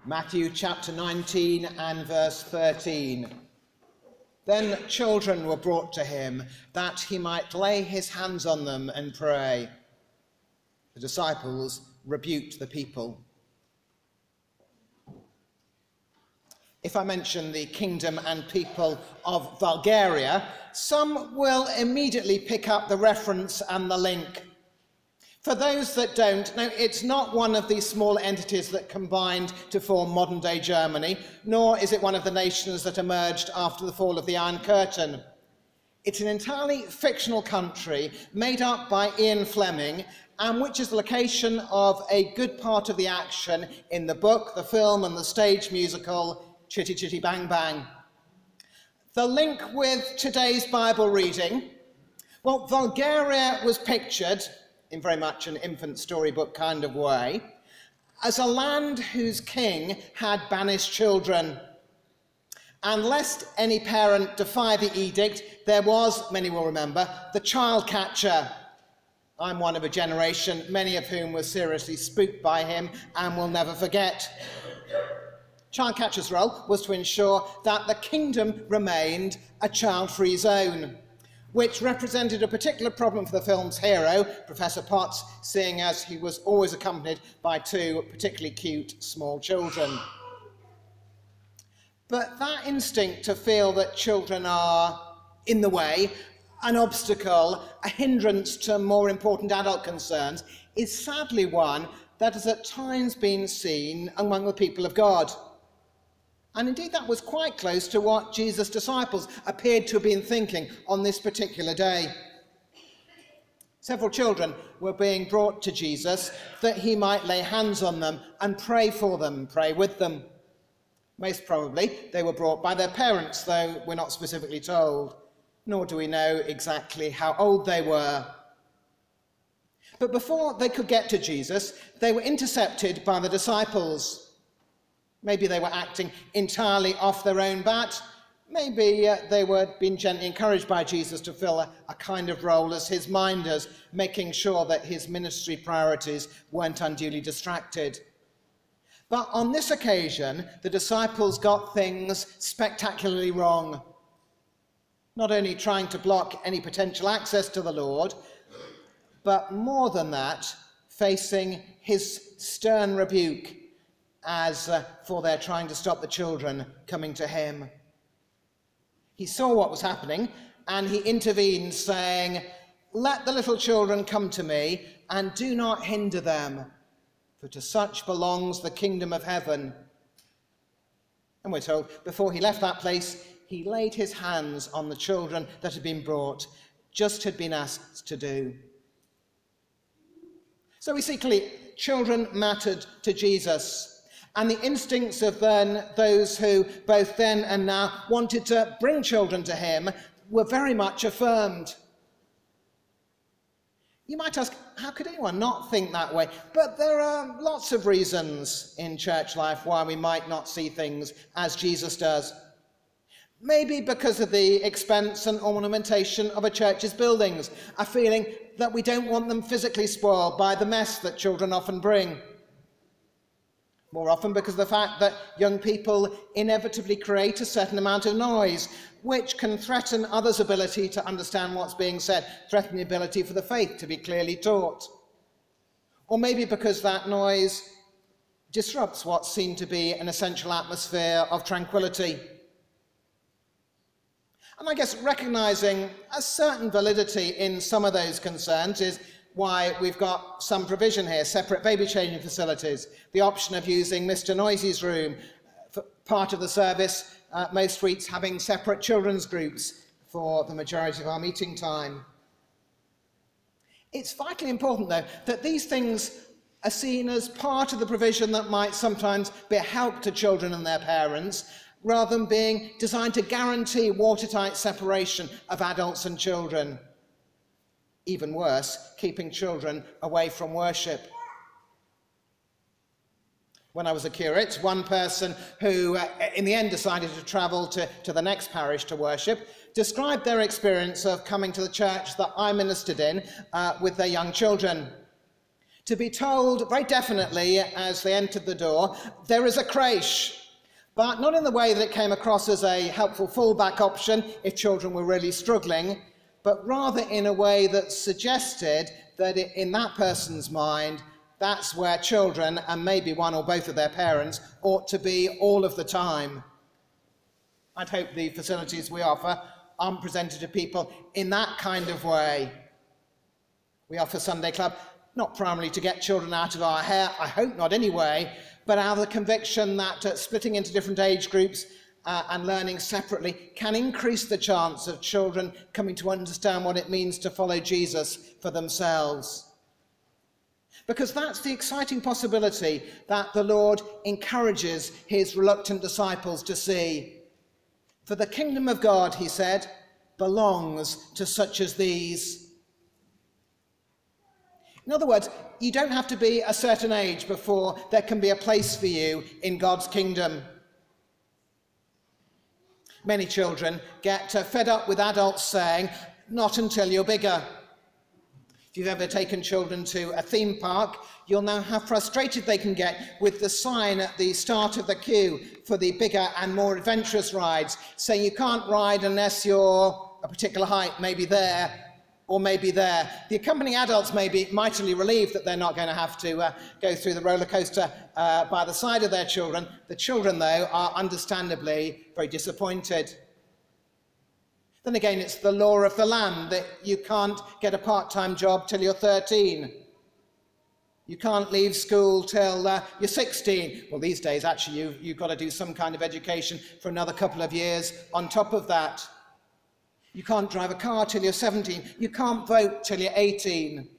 Matthew chapter 19 and verse 13. Then children were brought to him, that he might lay his hands on them and pray. The disciples rebuked the people. If I mention the kingdom and people of Bulgaria, some will immediately pick up the reference and the link. For those that don't, no, it's not one of these small entities that combined to form modern-day Germany, nor is it one of the nations that emerged after the fall of the Iron Curtain. It's an entirely fictional country made up by Ian Fleming, and which is the location of a good part of the action in the book, the film, and the stage musical Chitty Chitty Bang Bang. The link with today's Bible reading, well, Bulgaria was pictured, in very much an infant storybook kind of way, as a land whose king had banished children. And lest any parent defy the edict, there was, many will remember, the child catcher. I'm one of a generation, many of whom were seriously spooked by him and will never forget. Child catcher's role was to ensure that the kingdom remained a child-free zone, which represented a particular problem for the film's hero, Professor Potts, seeing as he was always accompanied by two particularly cute small children. But that instinct to feel that children are in the way, an obstacle, a hindrance to more important adult concerns, is sadly one that has at times been seen among the people of God. And indeed that was quite close to what Jesus' disciples appeared to have been thinking on this particular day. Several children were being brought to Jesus that he might lay hands on them and pray for them, pray with them. Most probably they were brought by their parents, though we're not specifically told, nor do we know exactly how old they were. But before they could get to Jesus, they were intercepted by the disciples. Maybe they were acting entirely off their own bat. Maybe they were being gently encouraged by Jesus to fill a kind of role as his minders, making sure that his ministry priorities weren't unduly distracted. But on this occasion, the disciples got things spectacularly wrong. Not only trying to block any potential access to the Lord, but more than that, facing his stern rebuke as for their trying to stop the children coming to him. He saw what was happening and he intervened, saying, "Let the little children come to me and do not hinder them, for to such belongs the kingdom of heaven." And we're told before he left that place, he laid his hands on the children that had been brought, just had been asked to do. So we see clearly children mattered to Jesus. And the instincts of those who both then and now wanted to bring children to him were very much affirmed. You might ask, how could anyone not think that way? But there are lots of reasons in church life why we might not see things as Jesus does. Maybe because of the expense and ornamentation of a church's buildings, a feeling that we don't want them physically spoiled by the mess that children often bring. More often because of the fact that young people inevitably create a certain amount of noise, which can threaten others' ability to understand what's being said, threaten the ability for the faith to be clearly taught. Or maybe because that noise disrupts what seemed to be an essential atmosphere of tranquility. And I guess recognizing a certain validity in some of those concerns is why we've got some provision here, separate baby changing facilities, the option of using Mr. Noisy's room for part of the service, most suites having separate children's groups for the majority of our meeting time. It's vitally important, though, that these things are seen as part of the provision that might sometimes be a help to children and their parents, rather than being designed to guarantee watertight separation of adults and children. Even worse, keeping children away from worship. When I was a curate, one person who in the end decided to travel to the next parish to worship described their experience of coming to the church that I ministered in with their young children. to be told very definitely as they entered the door, there is a creche, but not in the way that it came across as a helpful fallback option if children were really struggling, but rather in a way that suggested that in that person's mind, that's where children, and maybe one or both of their parents, ought to be all of the time. I'd hope the facilities we offer aren't presented to people in that kind of way. We offer Sunday Club not primarily to get children out of our hair, I hope not anyway, but out of the conviction that splitting into different age groups and learning separately can increase the chance of children coming to understand what it means to follow Jesus for themselves. Because that's the exciting possibility that the Lord encourages his reluctant disciples to see. For the kingdom of God, he said, belongs to such as these. In other words, you don't have to be a certain age before there can be a place for you in God's kingdom. Many children get fed up with adults saying, not until you're bigger. If you've ever taken children to a theme park, you'll know how frustrated they can get with the sign at the start of the queue for the bigger and more adventurous rides, saying you can't ride unless you're a particular height, maybe there or maybe there. The accompanying adults may be mightily relieved that they're not going to have to go through the roller coaster by the side of their children. The children, though, are understandably very disappointed. Then again, it's the law of the land that you can't get a part-time job till you're 13. You can't leave school till you're 16. Well, these days, actually, you've got to do some kind of education for another couple of years on top of that. You can't drive a car till you're 17. You can't vote till you're 18.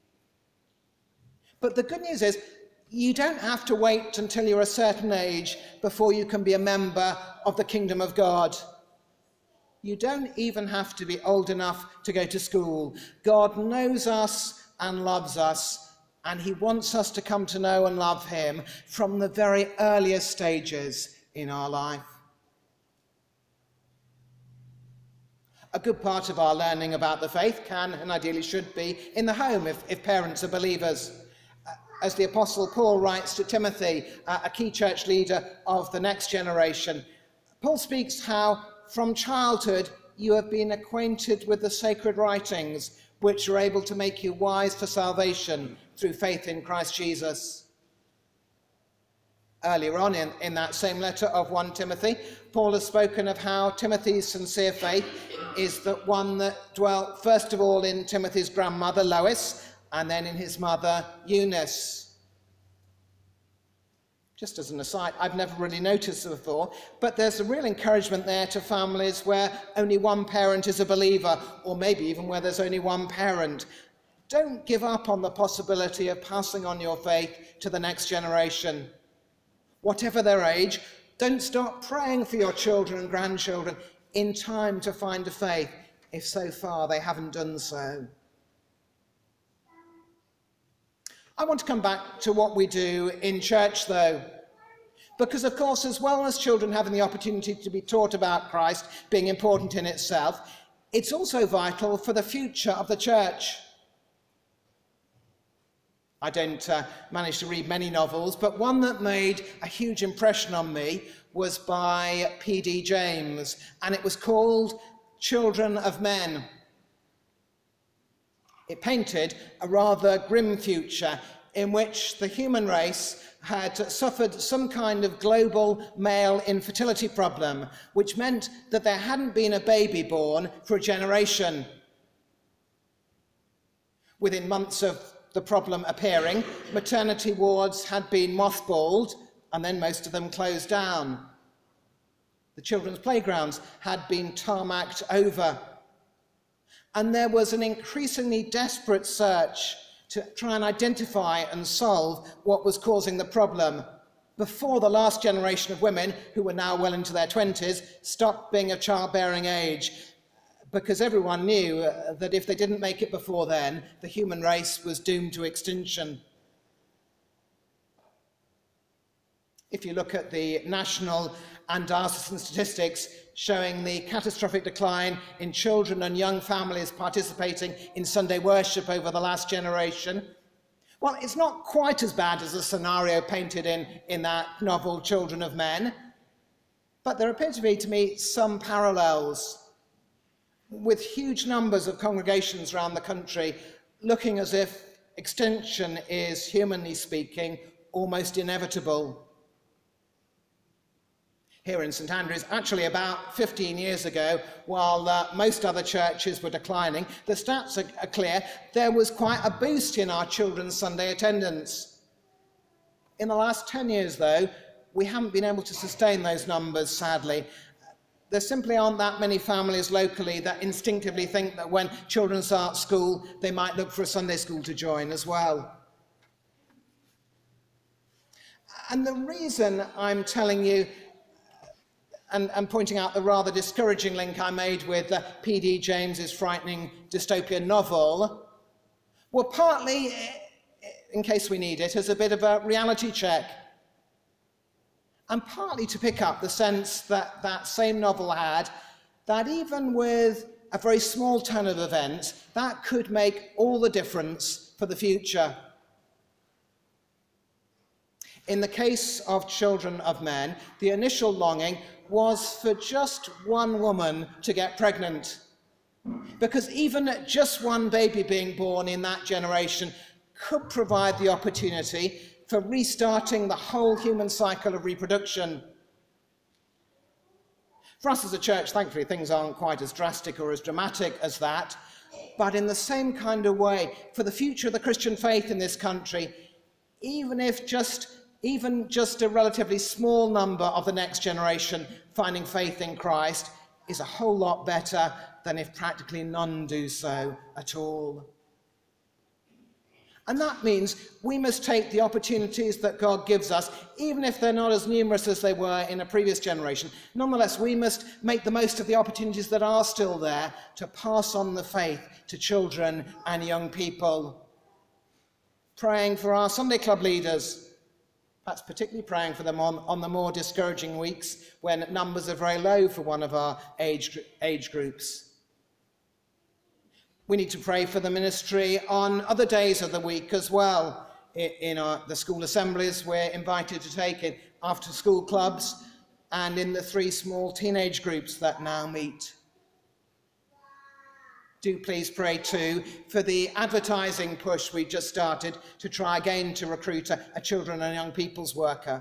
But the good news is, you don't have to wait until you're a certain age before you can be a member of the kingdom of God. You don't even have to be old enough to go to school. God knows us and loves us, and he wants us to come to know and love him from the very earliest stages in our life. A good part of our learning about the faith can and ideally should be in the home if parents are believers. As the Apostle Paul writes to Timothy, a key church leader of the next generation, Paul speaks how from childhood you have been acquainted with the sacred writings which are able to make you wise for salvation through faith in Christ Jesus. Earlier on in that same letter of 1 Timothy, Paul has spoken of how Timothy's sincere faith is the one that dwelt first of all in Timothy's grandmother Lois and then in his mother Eunice. Just as an aside, I've never really noticed it before, but there's a real encouragement there to families where only one parent is a believer, or maybe even where there's only one parent. Don't give up on the possibility of passing on your faith to the next generation. Whatever their age, don't stop praying for your children and grandchildren in time to find a faith, if so far they haven't done so. I want to come back to what we do in church, though, because, of course, as well as children having the opportunity to be taught about Christ being important in itself, it's also vital for the future of the church. I don't manage to read many novels, but one that made a huge impression on me was by P.D. James, and it was called Children of Men. It painted a rather grim future in which the human race had suffered some kind of global male infertility problem, which meant that there hadn't been a baby born for a generation. Within months of the problem appearing, maternity wards had been mothballed, and then most of them closed down. The children's playgrounds had been tarmacked over. And there was an increasingly desperate search to try and identify and solve what was causing the problem before the last generation of women, who were now well into their 20s, stopped being of childbearing age, because everyone knew that if they didn't make it before then, the human race was doomed to extinction. If you look at the national and diocesan statistics showing the catastrophic decline in children and young families participating in Sunday worship over the last generation, Well, it's not quite as bad as the scenario painted in that novel Children of Men, but there appear to me some parallels, with huge numbers of congregations around the country looking as if extinction is, humanly speaking, almost inevitable. Here in St Andrews, actually about 15 years ago, while most other churches were declining, the stats are clear, there was quite a boost in our children's Sunday attendance. In the last 10 years, though, we haven't been able to sustain those numbers, sadly. There simply aren't that many families locally that instinctively think that when children start school, they might look for a Sunday school to join as well. And the reason I'm telling you and pointing out the rather discouraging link I made with P.D. James's frightening dystopian novel, well, partly, in case we need it, as a bit of a reality check, and partly to pick up the sense that that same novel had, that even with a very small turn of events, that could make all the difference for the future. In the case of Children of Men, the initial longing was for just one woman to get pregnant. Because even just one baby being born in that generation could provide the opportunity for restarting the whole human cycle of reproduction. For us as a church, thankfully, things aren't quite as drastic or as dramatic as that, but in the same kind of way, for the future of the Christian faith in this country, even just a relatively small number of the next generation finding faith in Christ is a whole lot better than if practically none do so at all. And that means we must take the opportunities that God gives us, even if they're not as numerous as they were in a previous generation. Nonetheless, we must make the most of the opportunities that are still there to pass on the faith to children and young people. Praying for our Sunday club leaders, perhaps particularly praying for them on the more discouraging weeks when numbers are very low for one of our age groups. We need to pray for the ministry on other days of the week as well. In the school assemblies we're invited to take, in after school clubs, and in the 3 small teenage groups that now meet. Do please pray too for the advertising push we just started to try again to recruit a children and young people's worker.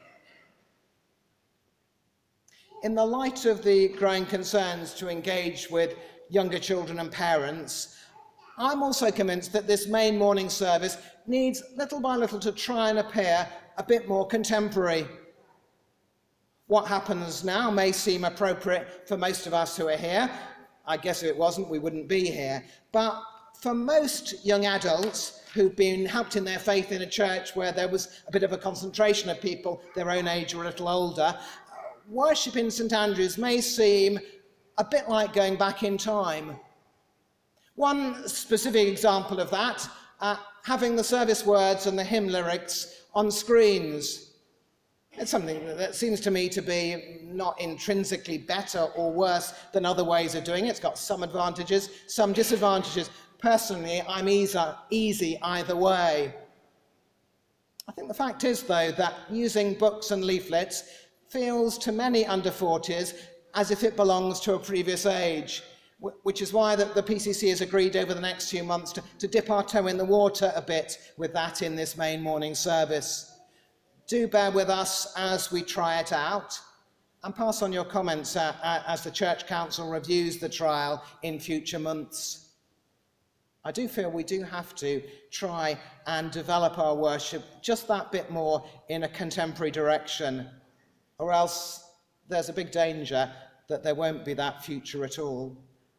In the light of the growing concerns to engage with younger children and parents, I'm also convinced that this main morning service needs little by little to try and appear a bit more contemporary. What happens now may seem appropriate for most of us who are here. I guess if it wasn't, we wouldn't be here. But for most young adults who've been helped in their faith in a church where there was a bit of a concentration of people their own age or a little older, worship in St Andrews may seem a bit like going back in time. One specific example of that, having the service words and the hymn lyrics on screens. It's something that seems to me to be not intrinsically better or worse than other ways of doing it. It's got some advantages, some disadvantages. Personally, I'm easy either way. I think the fact is, though, that using books and leaflets feels to many under 40s as if it belongs to a previous age, which is why the PCC has agreed over the next few months to dip our toe in the water a bit with that in this main morning service. Do bear with us as we try it out, and pass on your comments as the Church Council reviews the trial in future months. I do feel we do have to try and develop our worship just that bit more in a contemporary direction, or else there's a big danger that there won't be that future at all.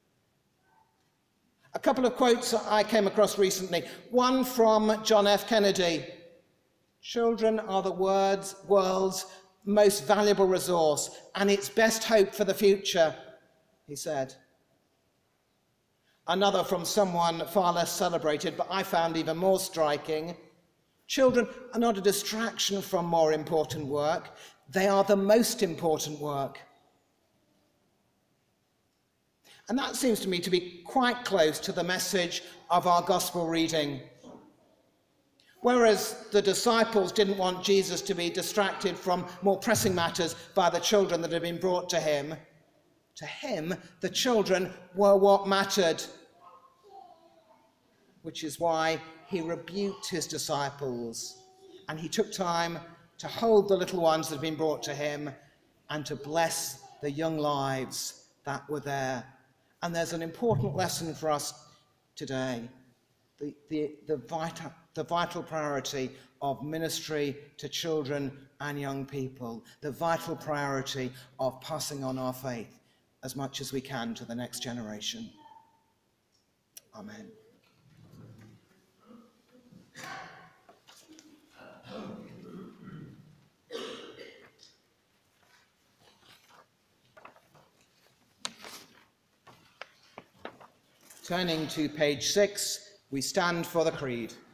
A couple of quotes I came across recently. One from John F. Kennedy. Children are the world's most valuable resource and its best hope for the future, he said. Another from someone far less celebrated, but I found even more striking. Children are not a distraction from more important work. They are the most important work. And that seems to me to be quite close to the message of our gospel reading. Whereas the disciples didn't want Jesus to be distracted from more pressing matters by the children that had been brought to him, the children were what mattered, which is why he rebuked his disciples, and he took time to hold the little ones that had been brought to him and to bless the young lives that were there. And there's an important lesson for us today, the vital priority of ministry to children and young people, the vital priority of passing on our faith as much as we can to the next generation. Amen. Turning to page 6, we stand for the Creed.